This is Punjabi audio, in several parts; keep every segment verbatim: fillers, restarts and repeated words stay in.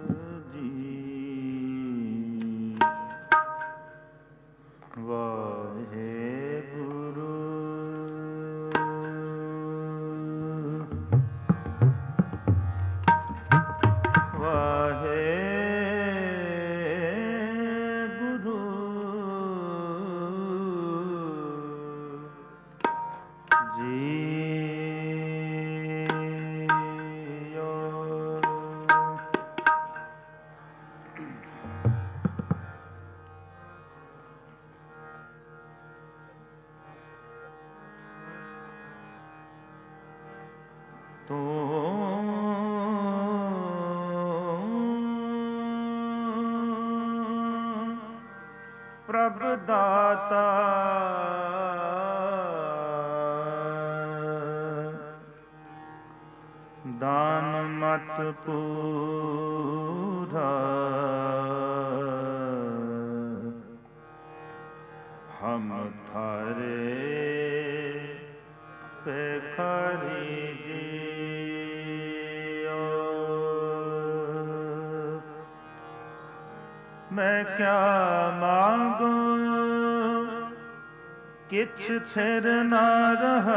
ਪ੍ਰਭ ਦਾਤਾ ਦਾਨ ਮਤ ਪੂਰਾ ਹਮ ਥਾਰੇ ਭਿਖਾਰੀ ਜੀਓ। ਮੈਂ ਕਿਆ ਮਾਂਗੂ ਕਿਛ ਥਿਰ ਨਾ ਰਹਾ,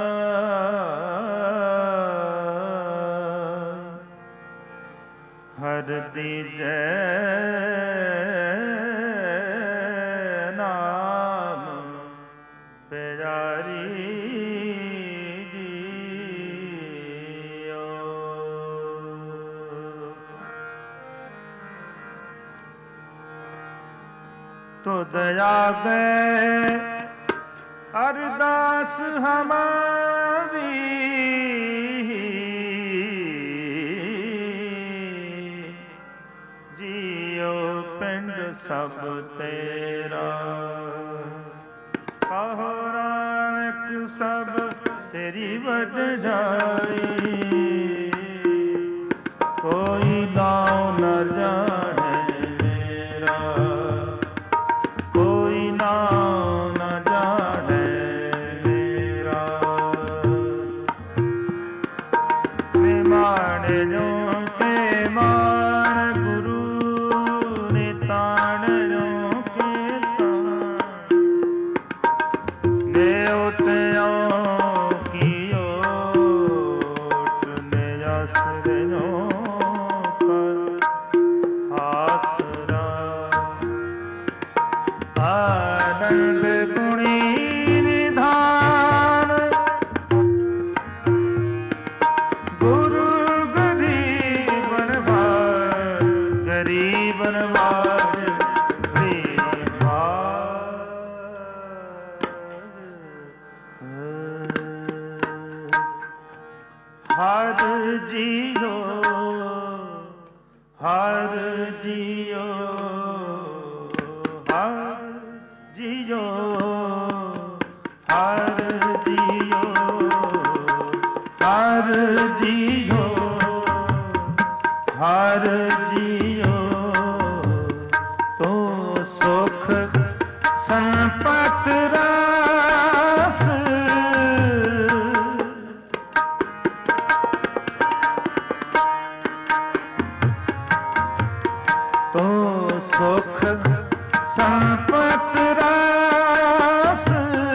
ਹਰ ਦੀਜੈ ਨਾਮ ਪਿਆਰੀ ਜੀਓ। ਤੁਧ ਆਗੇ ਅਰਦਾਸ ਹਮਾਰੀ, ਜੀਓ ਪਿੰਡ ਸਭ ਤੇਰਾ। ਕਹੋ ਨਾਨਕ ਸਭ ਤੇਰੀ ਵਡਿਆਈ, ਕੋਈ ਨਾਉ ਨ ਜਾਣੈ ਮੇਰਾ, ਕੋਈ ਨਾਉ ਨ ਜਾਣੈ ਮੇਰਾ। ਨਿਮਾਣੇ ਜੋ ਕੇ ਮਾਣ ਗੁਰੂ, ਨਿਤਾਣ ਜੋ ਕੇ ਤਾਣ, ਨੇ ਉਟਿਓ ਕੀ ਓਟ, ਨੇ ਆਸਰਿਓ ਕਰ ਆਸਰਾ। ਆਨੰਦ ਗੁਣੀ ਨਿਧਾਨ, ਗੁਰੂ ਗਰੀਬ ਨਵਾਜ, ਗਰੀਬ ਨਵਾਜ, ਗਰੀਬ ਨਵਾਜ। ਹਰ ਜੀਓ ਹਰ ਜੀਓ ਹਰ ਜੀਓ ਹਰ ਜੀਓ ਹਰ ਜੀਓ ਹਰ ਜੀਓ। ਤੂੰ ਸੁਖ ਸੰਪਤ ਰਾਸ, ਤੂੰ ਸੁਖ ਸੰਪਤ ਰਾਸ।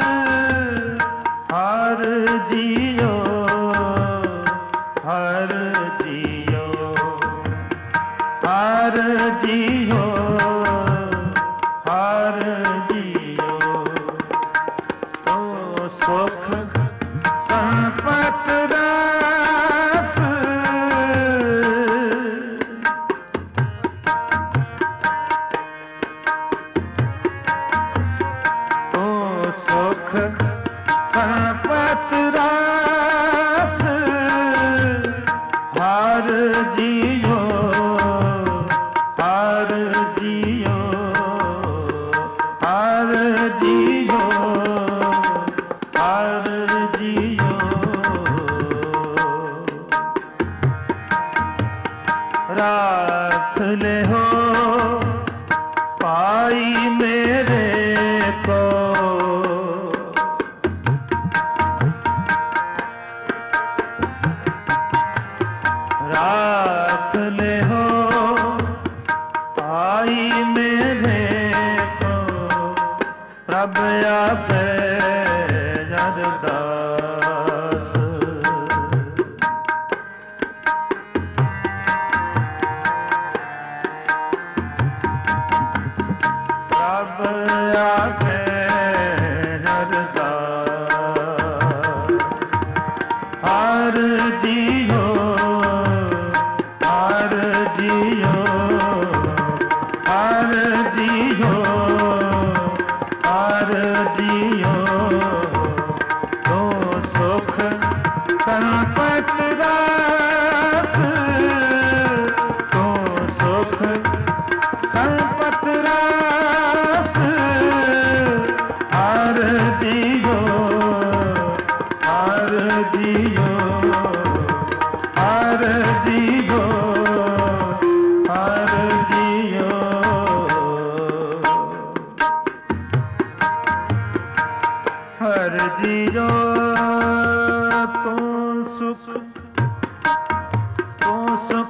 ਹਰ ਜੀਓ ਹਰ ਜੀਓ ਹਰ ਜੀਓ ਹਰ ਜੀਓ। ਤੂੰ ਸੁਖ ਸੰਪਤ ਰਾਸ, ਸੁਖ ਸੰਪਤ ਰਾਸ। ਹਰ ਜੀਓ ਹਰ ਜੀਓ ਹਰ ਜੀਓ ਹਰ ਜੀਓ। ਰਾਖ ਲਿਓ ਭਾਈ ਮੇਰੇ ਕੋ, ਰਾਖ ਲਿਓ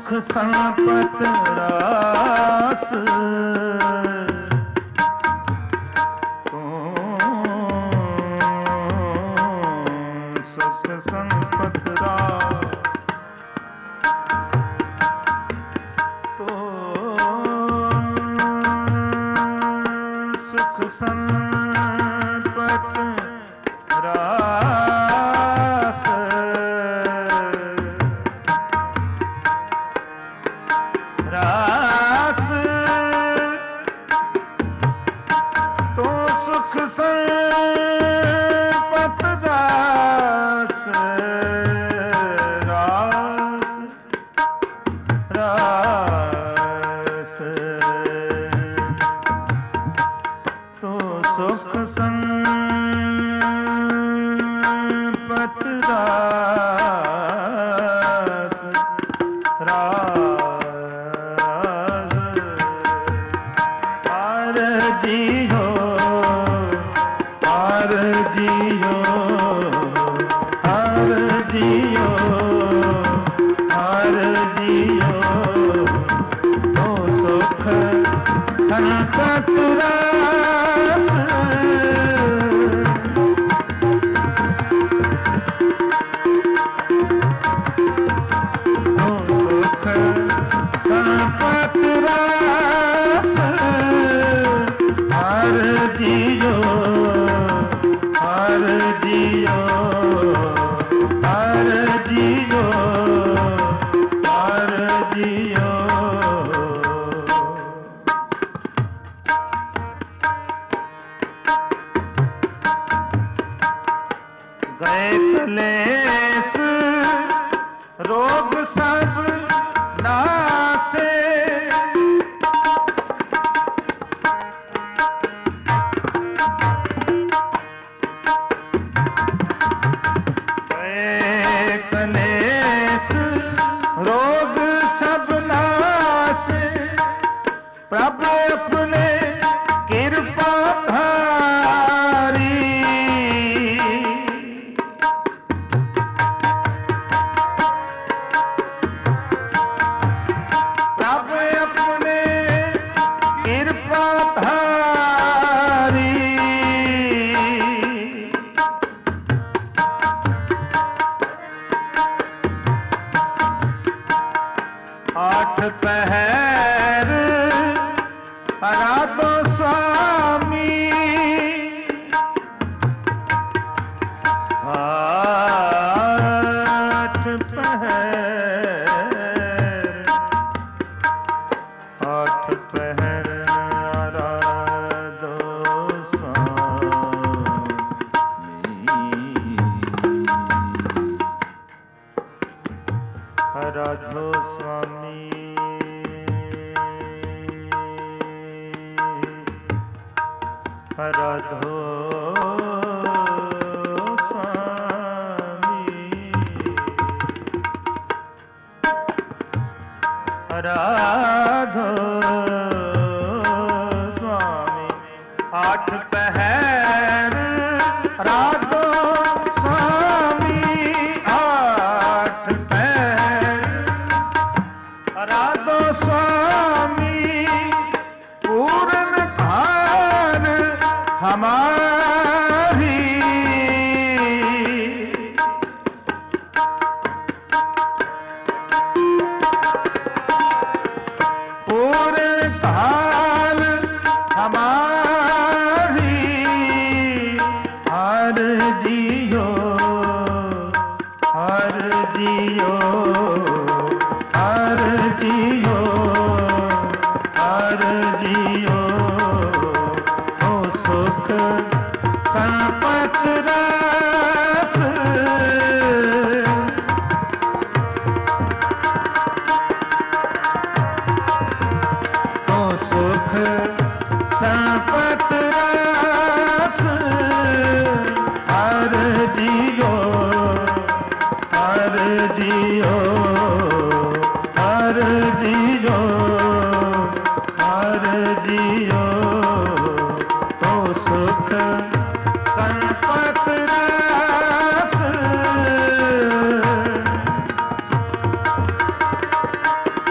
ਸੰਪਤ ਰਾਸ ਤੂੰ ਸੁਖ ਸੰਪਤ ਰਾਸ ਤੂੰ ਸੁਖ ਸੰਪਤ ਰਾਸ ਰਾਸ ਤੂੰ ਸੁਖ ਸੰਪਤ ਰਾਸ ਰਾਸ ਰਾਸ ਤੂੰ ਸੁਖ ਸੰਪਤ ਰਾਸ ਰਾਸ ਹਰ ਜੀਓ ਹਰ ਜੀਓ ਹਰ ਜੀਓ ਹਰ ਜੀਓ ਤੂੰ ਸੁਖ ਸੰਪਤ ਰਾਸ ਸੰਪਤ ਰਾਸ ਹਰ ਜੀਓ ਹਰ ਜੀਓ ਹਰ ਜੀਓ ਹਰ ਜੀਓ ਗਏ ਕਲੇਸ਼ ਰੋਗ ਸਭ ਨਾਸੇ ਗਏ ਕਲੇਸ਼ ਰੋਗ ਸਭ ਨਾਸੇ ਪ੍ਰਭ ਆਪਣੇ ਕਿਰਪਾ ਧਾਰੀ ਪ੍ਰਭ ਆਪਣੇ ਕਿਰਪਾ ਧਾਰੀ ਆਠ ਪਹਿਰ ਅਰਾਧੋ ਸੁਆਮੀ ਆਠ ਪਹਿਰ ਆਠ ਪਹਿਰ ਅਰਾਧੋ ਸੁਆਮੀ ਅਰਾਧੋ ਸੁਆਮੀ ਅਰਾਧੋ ਸੁਆਮੀ ਅਰਾਧੋ ਸੁਆਮੀ ਆਠ ਪਹਿਰ ਅਰਾਧੋ ਸੁਆਮੀ ਆਠ ਪਹਿਰ ਅਰਾਧੋ ਸੁਆਮੀ ਪੂਰਨ ਭਾਨ ਹਮਾਰੀ ਪੂਰਨ ਭਾਨ ਹਮਾਰੀ ਹਰ ਜੀਓ ਹਰ ਜੀਓ ਹਰ ਜੀਓ ਹਰ ਜੀਓ ਹੋ ਸੁਖ ਸੰਪਤ ਰਾਸ ਹੋ ਸੁਖ ਸੰਪਤ ਰਾਸ ਹਰ ਜੀਓ ਹਰ ਜੀਓ ਹਰ ਜੀਓ ਹਰ ਜੀਓ ਤੋ ਸੁਖ ਸੰਪਤ ਰਾਸ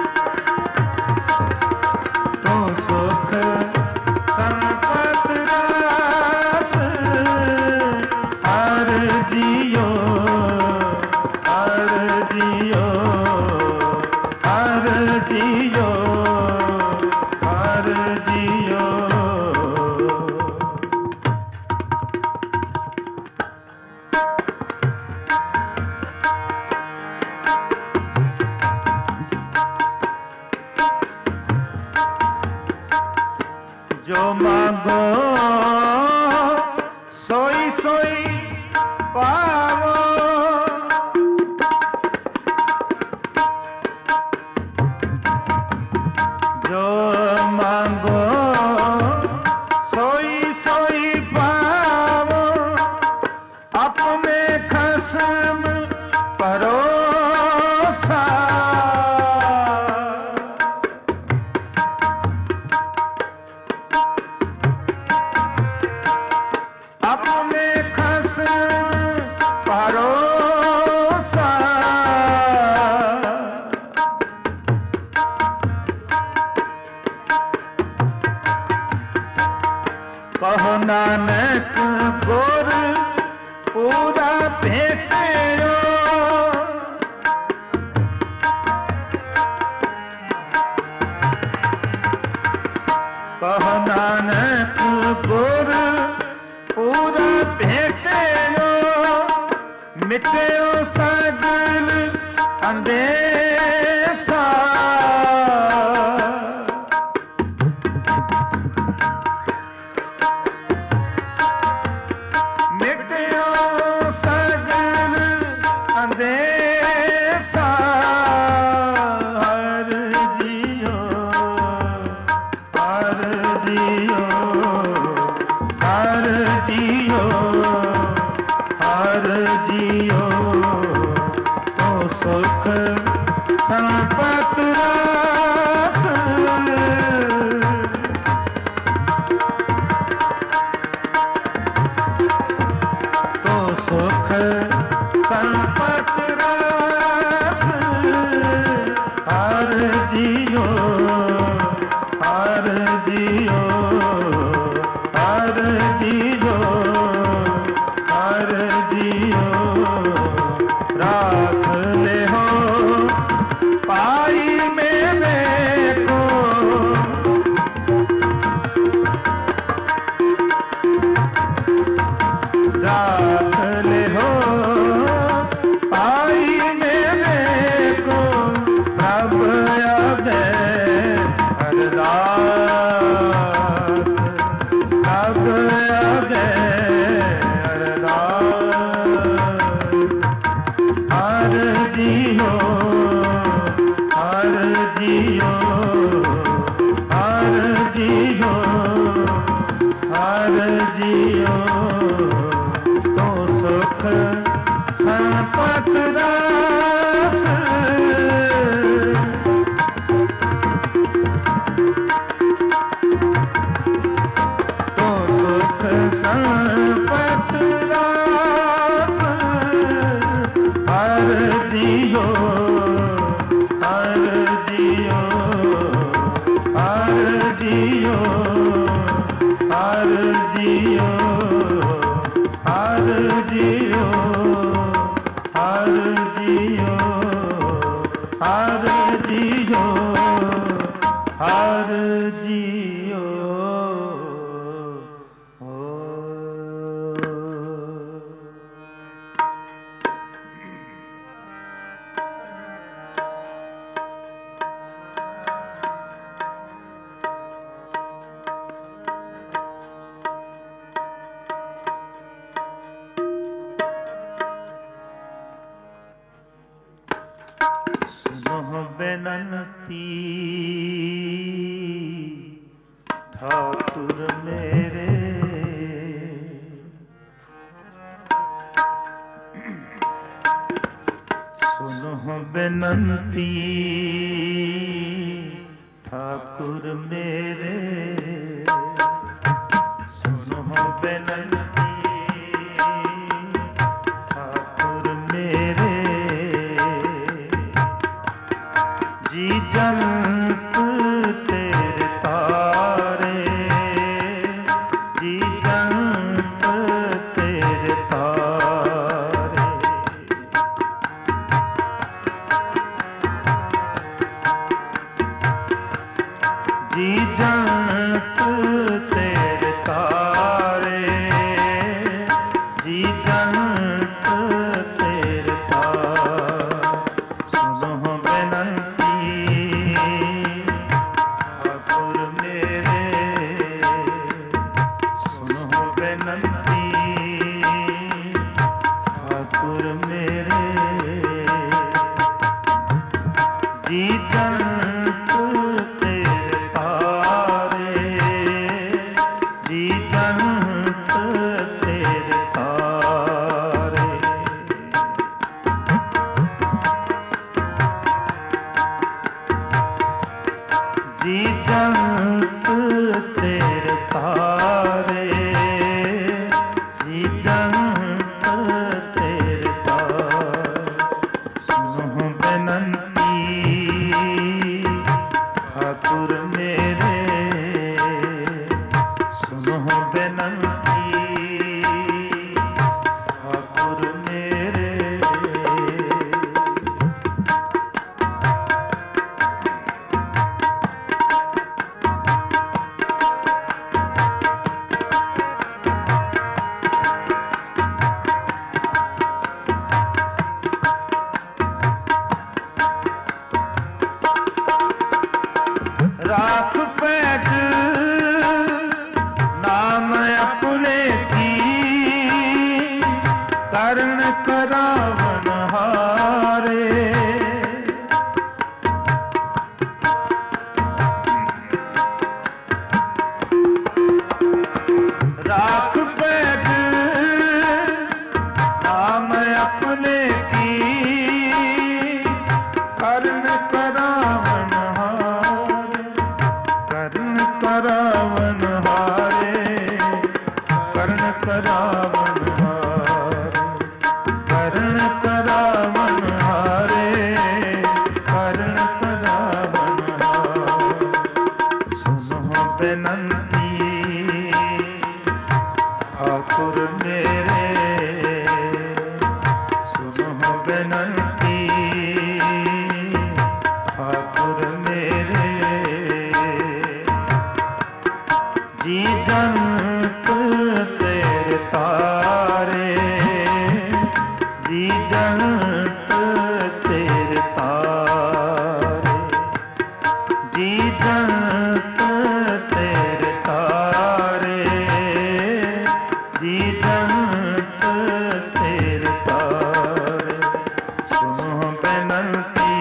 मांगो सोई सोई पावो, जो मांगो सोई सोई पावो, अपने खस्म परोसा। अपने खस्म परोसा, कहो नानक गुर पूरा भेटियो, कहो नानक गुर पूरा भेटियो, मिटियो सगल अंदेशा। मिटियो सगल अंदेशा, हर जियो हर जियो हर जियो हर जियो, तो सुख संपत रस, तो सुख संपत रस, हर जियो हर जियो हर जियो हर जियो, राख ले हो पाई मेरे को, राख ले हो पाई मेरे को, प्रभु अगे अरदास, प्रभु अगे अरदास। हर जियो हर जियो हर जियो हर जियो, तो सुख संपत रस, तो सुख संपत रस, हर जियो हर जियो हर जियो हर जियो हर जियो हर जियो हर जियो हर जियो। सुनो बेनती ठाकुर मेरे, सुनो बेनती ठाकुर मेरे, सुनो बेनती ठाकुर मेरे, जी जंत तेरे तारे, जी जंत तेरे तारे, जी जंत तेरे तारे, जी जंत तेरे तारे, सुनो बेनती जी जंत तेरे तारे, जी जंत तेरे तारे। जी जंत तेरे तारे, जी जंत तेरे तारे। सुनो बेनंती ठाकुर मेरे, सुनो बेनंती ठाकुर मेरे। राख पैठ नाम अपने की, कर्ण करावन हारे। राख पैठ नाम अपने की, कर्ण करावन हारे। कर्ण करावन हारे, कर्ण करावन हारे, कर्ण करावन हारे, कर्ण करावन हारे। सुनो बेनंती ठाकुर मेरे, सुनो बेनंती ठाकुर मेरे। जी जंत तेरे तारे, जी जंत तेरे तारे, जी जंत तेरे तारे, जी जंत तेरे तारे। सुनो बेनंती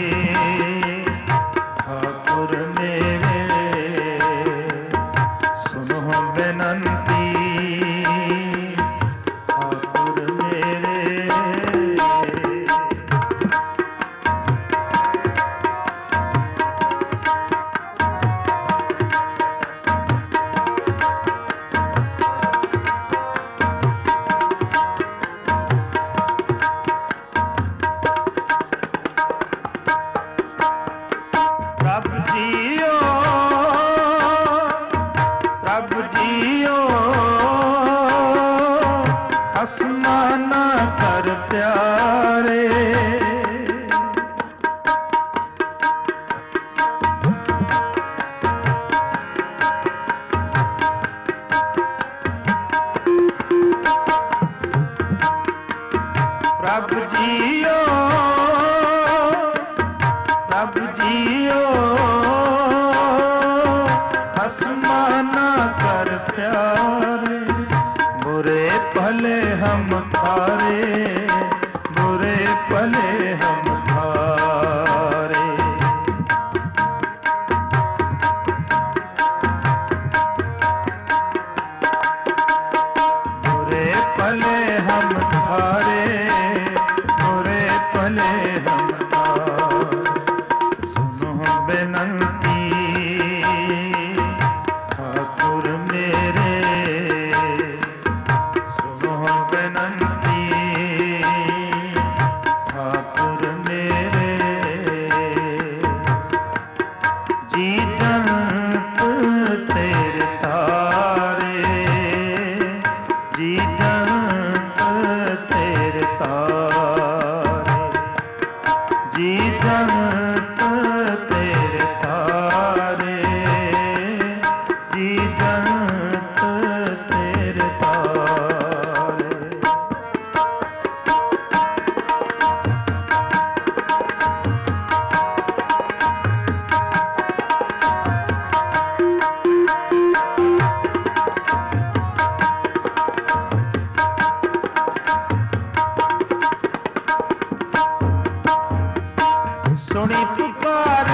ठाकुर मेरे, सुनो बेनंती ठाकुर मेरे। प्रभु जियो, प्रभु जियो, खसमा न कर प्यारे। प्रभु जियो, प्रभु जियो, खसमा न कर प्यारे। बुरे भले हम थारे, बुरे भले हम थारे। बुरे भले हम थारे, बुरे भले हम थारे। सुनो बेनंती ठाकुर मेरे, सुनो सुनी पुकार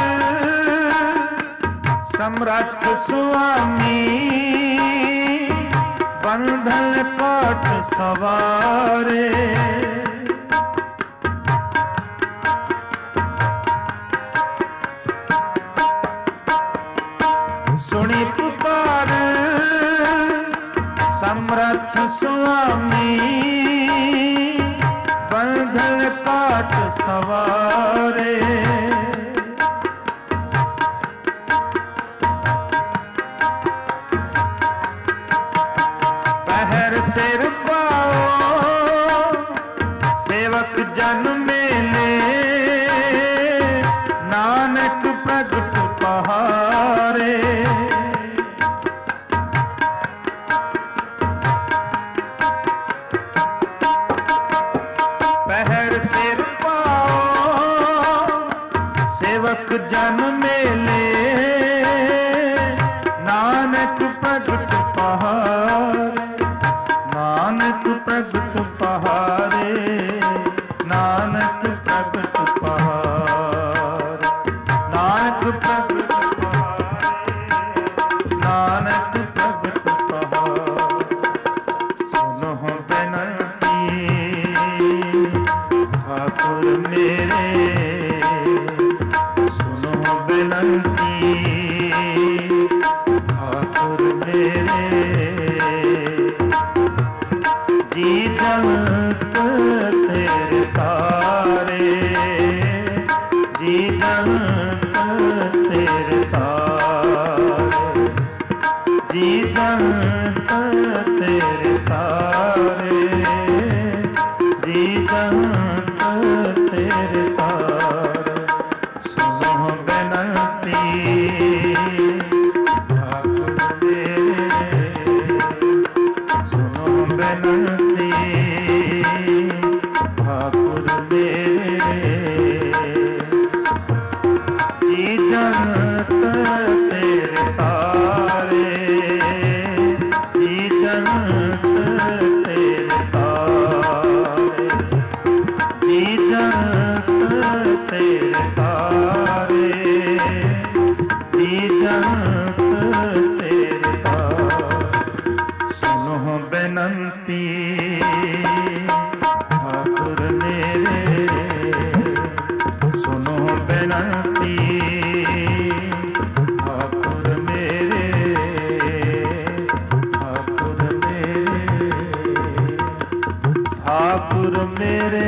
समरथ स्वामी, बंधन पाट सवारे। सुनी पुकार समरथ स्वामी, बंधन पाट सवारे। पहर सिर पाओ सेवक जन मेले, नानक प्रगट पहारे। पहर सिर पाओ सेवक जन मेले, नानक प्रगट पहारे। नानक प्रगट पहारे, नानक प्रगट पहारे, नानक प्रगट पहारे, नानक प्रगट पहारे। सुनो बेनती ठाकुर मेरे, सुनो बेनती ठाकुर मेरे। जी जंत तेरे तारे, जी जंत तेरे तारे, जी जंत तेरे तारे, जी जंत तेरे तारे। सुनो बेनती ठाकुर मेरे, सुनो बेनती ठाकुर मेरे। जी जंत तेरे तारे, जी जंत तेरे तारे, जी जंत तेरे तारे, जी जंत तेरे तारे। सुनो बेनती ठाकुर मेरे, सुनो बेनती ठाकुर मेरे, ठाकुर मेरे, ठाकुर मेरे।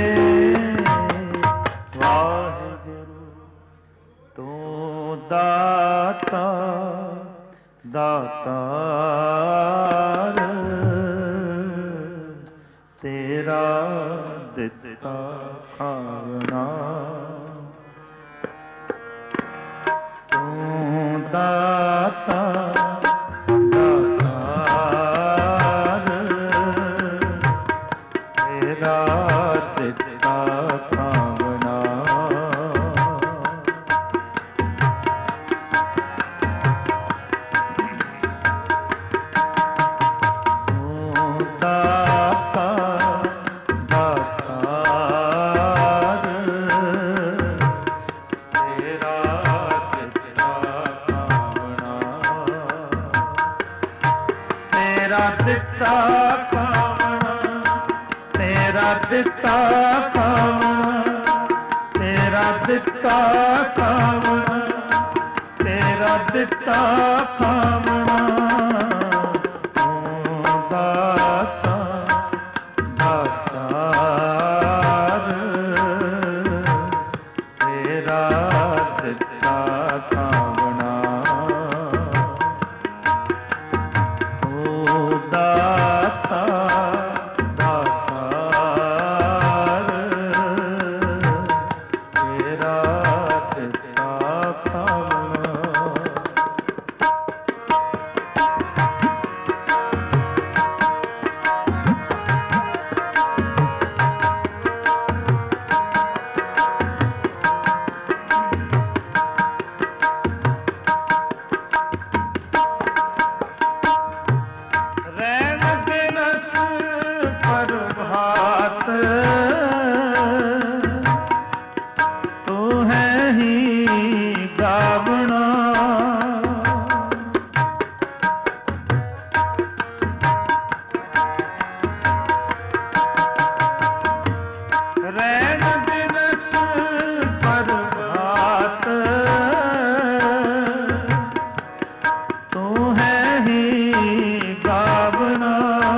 वाहिगुरु तू दाता दातार, तेरा दिता खाना। तू दाता दातार, तेरा दिता खाना। तेरा दिता खावना, तेरा दिता खावना, तेरा दिता खावना, तेरा दिता खावना। ओ दाता दातार, तेरा दिता खावना। दाता दातार, तेरा दिता खावना। ਹੀ ਗਾਵਣਾ। ਰਹਿਣ ਦਿਵਸ ਪ੍ਰਭਾਤ ਤੂੰ ਹੈ ਹੀ ਗਾਵਣਾ।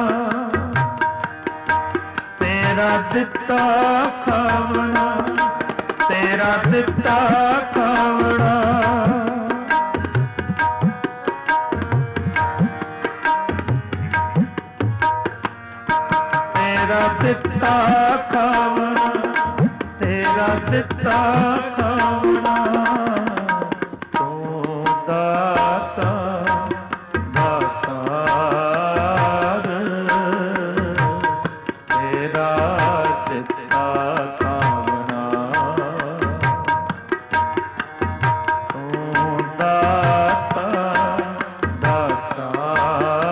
ਤੇਰਾ ਦਿੱਤਾ ਖਾਵਣਾ, ਤੇਰਾ ਦਿੱਤਾ ਖਾਵਣਾ। ਤੇਰਾ ਦਿੱਤਾ ਖਾਵਣਾ, ਤੇਰਾ ਦਿੱਤਾ ਖਾਵਣਾ। ਤੂੰ ਦਾਤਾ ਦਾਤਾਰ, ਤੇਰਾ ਦਿੱਤਾ ਖਾਵਣਾ। ਤੂੰ ਦਾਤਾ ਦਾਤਾਰ,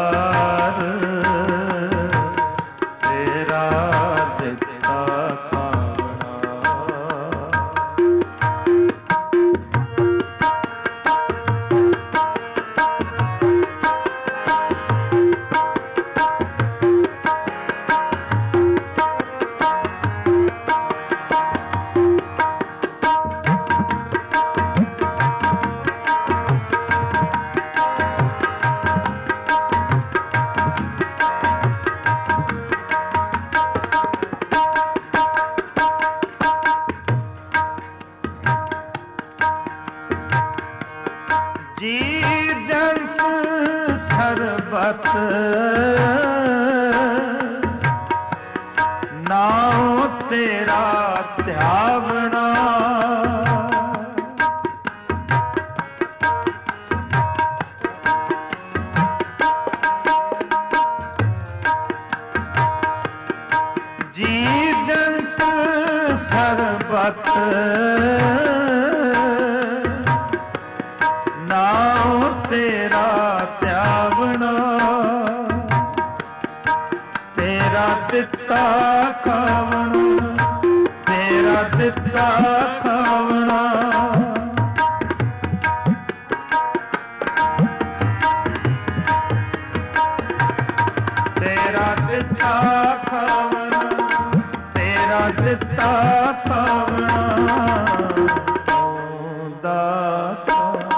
ਤੇਰਾ ਦਿੱਤਾ ਖਾਵਣਾ। ਜੀਵ ਜੰਤ ਸਰਬਤ ਨਾਉ ਤੇਰਾ ਧਿਆਵਣਾ। ਜੀਵ ਜੰਤ ਸਰਬਤ ਨਾਉ ਤੇਰਾ ਧਿਆਵਣਾ। ਤੇਰਾ ਦਿੱਤਾ ਖਾਵਣਾ, ਤੇਰਾ ਦਿੱਤਾ ਖਾਵਣਾ। ਤੇਰਾ ਦਿੱਤਾ ਖਾਵਣਾ, ਤੇਰਾ ਦਿੱਤਾ ਖਾਵਣਾ। ਤੂੰ ਦਾਤਾ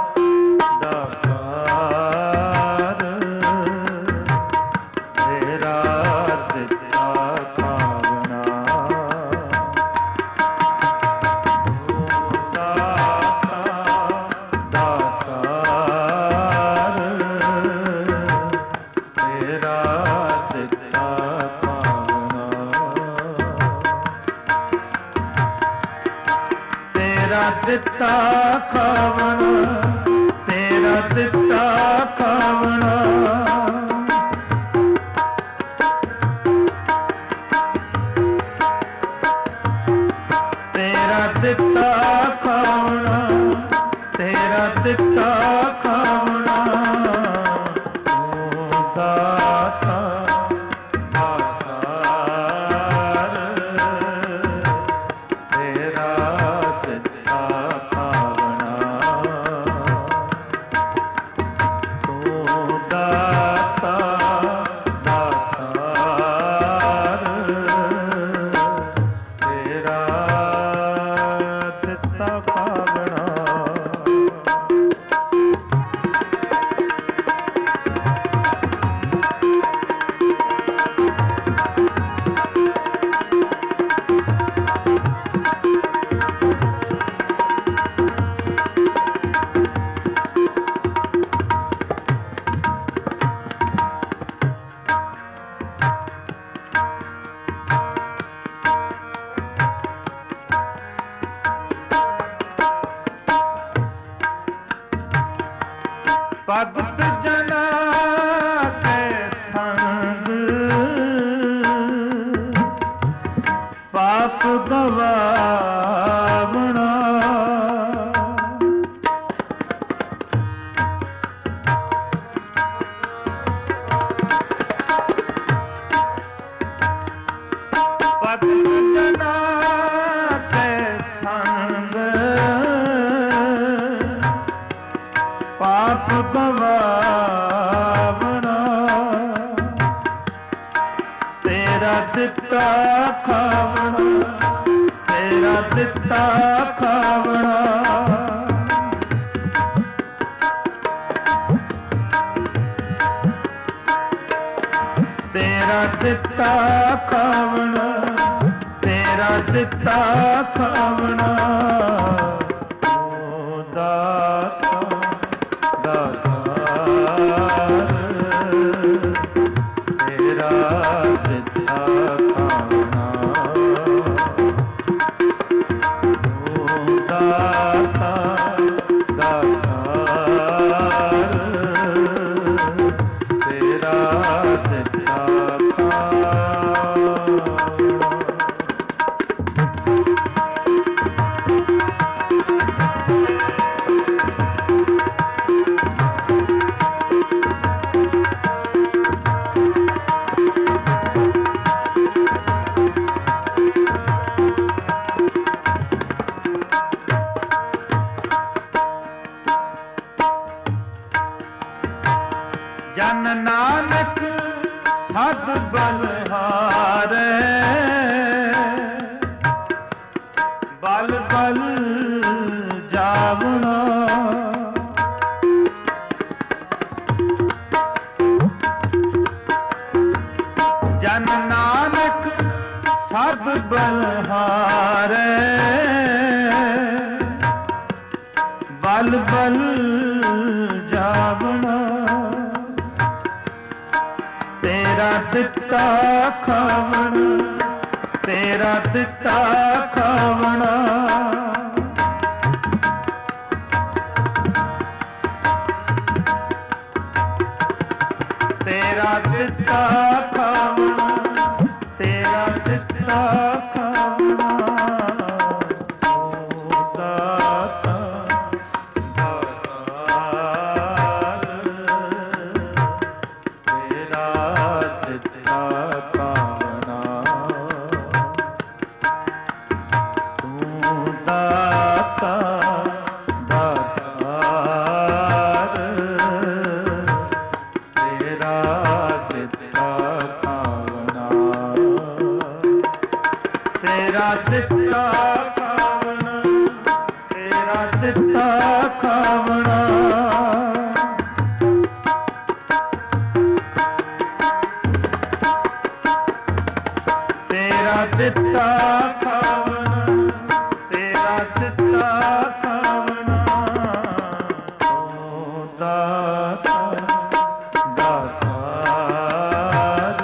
ਤੇਰਾ ਦਿੱਤਾ ਖਾਵਣਾ, ਤੇਰਾ ਦਿੱਤਾ ਖਾਵਣਾ। ਤੇਰਾ ਦਿੱਤਾ ਖਾਵਣਾ, ਤੇਰਾ ਦਿੱਤਾ ਖਾਵਣਾ। ਤੂੰ ਦਾਤਾ ਦਾਤਾਰ, ਤੇਰਾ ਦਿੱਤਾ ਖਾਵਣਾ। ਤੂੰ ਦਾਤਾ ਦਾਤਾਰ, ਤੇਰਾ ਦਿੱਤਾ ਖਾਵਣਾ। ਭਗਤ ਜਨਾ ਕੇ ਸੰਗ ਪਾਪ ਗਵਾਵਣਾ। ਭਗਤ ਜਨਾ ਕੇ ਸੰਗ ਦਿੱਤਾ ਖਾਵਣਾ, ਤੇਰਾ ਦਿੱਤਾ ਖਾਵਣਾ। ਤੇਰਾ ਦਿੱਤਾ ਖਾਵਣਾ, ਤੇਰਾ ਦਿੱਤਾ ਖਾਵਣਾ। ਓ ਦਾਤਾ ਦਾਤਾਰ, ਤੇਰਾ ਦਿੱਤਾ ਖਾਵਣਾ। ਓ ਦਾਤਾ ਦਾਤਾਰ, ਤੇਰਾ ਦਿੱਤਾ ਜਨ ਨਾਨਕ ਸਦ ਬਲਹਾਰੇ, ਬਲ ਬਲ ਜਾਵਣਾ। ਜਨ ਨਾਨਕ ਸਦ ਬਲਹਾਰੇ, ਬਲ ਬਲ ਜਾਵਣਾ। ਤੇਰਾ ਦਿੱਤਾ ਖਾਵਣਾ, ਤੇਰਾ ਦਿੱਤਾ ਖਾਵਣਾ। ਤੇਰਾ ਦਿੱਤਾ ਖਾਵਣਾ, ਤੇਰਾ ਦਿੱਤਾ ਖਾਵਣਾ। ਓ ਦਾਤਾ ਦਾਤਾਰ, ਤੇਰਾ ਦਿੱਤਾ ਖਾਵਣਾ। ਤੂੰ ਦਾਤਾ ਦਾਤਾਰ, ਤੇਰਾ ਦਿੱਤਾ ਖਾਵਣਾ। ਤੇਰਾ ਦਿੱਤਾ ਖਾਵਣਾ, ਤੇਰਾ ਦਿੱਤਾ ਖਾਵਣਾ। ਤੇਰਾ ਦਿੱਤਾ ਖਾਵਣਾ, ਤੇਰਾ ਦਿੱਤਾ ਖਾਵਣਾ। ਓ ਦਾਤਾ ਦਾਤਾਰ,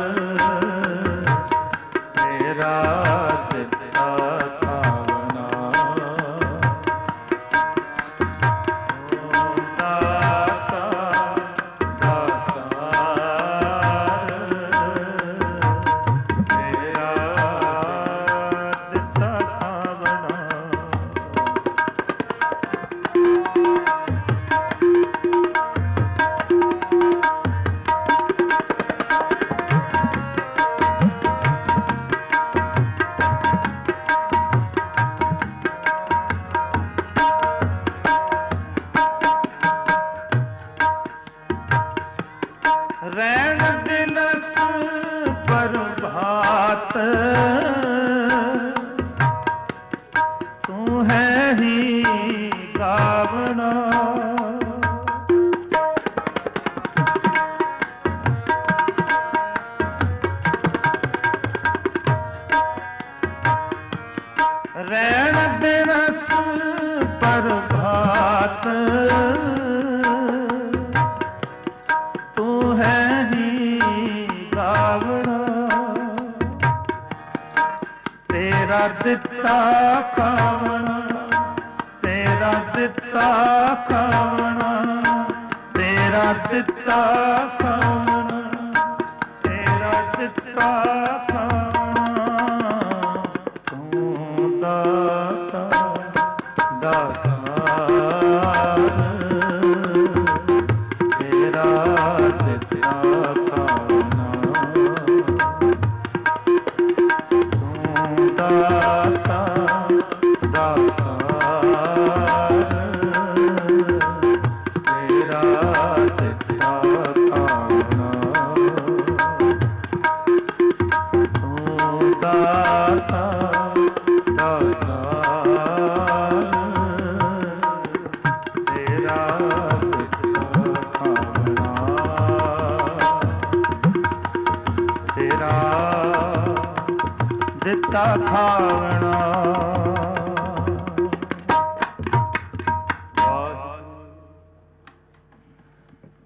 ਤੇਰਾ ਦਿੱਤਾ ਖਾਵਣਾ। ਓ ਦਾਤਾ ਦਾਤਾਰ, ਤੇਰਾ ਦਿੱਤਾ ਖਾਵਣਾ। ਰਹਿਣ ਦਿਨਸ ਪ੍ਰਭਾਤ, ਤੂੰ ਹੈ ਹੀ ਗਾਵਣਾ। ਰਹਿਣ ਦਿਨਸ ਪ੍ਰਭਾਤ, ਤੂੰ ਹੈ ਹੀ ਗਾਵਣਾ। ਤੇਰਾ ਦਿੱਤਾ ਖਾਵਣਾ, ਤੇਰਾ ਦਿੱਤਾ ਖਾਵਣਾ। ਤੇਰਾ ਦਿੱਤਾ ਖਾਵਣਾ, ਤੇਰਾ ਦਿੱਤਾ ਖਾਵਣਾ। ਤੂੰ ਦਾਤਾ ਦਾਤਾਰ, ਤੇਰਾ ਦਿੱਤਾ ਖਾਵਣਾ। ਤੂੰ ਦਾਤਾ ਦਾਤਾਰ, ਤੇਰਾ ਦਿੱਤਾ ਖਾਵਣਾ। ਖਾਵਣਾ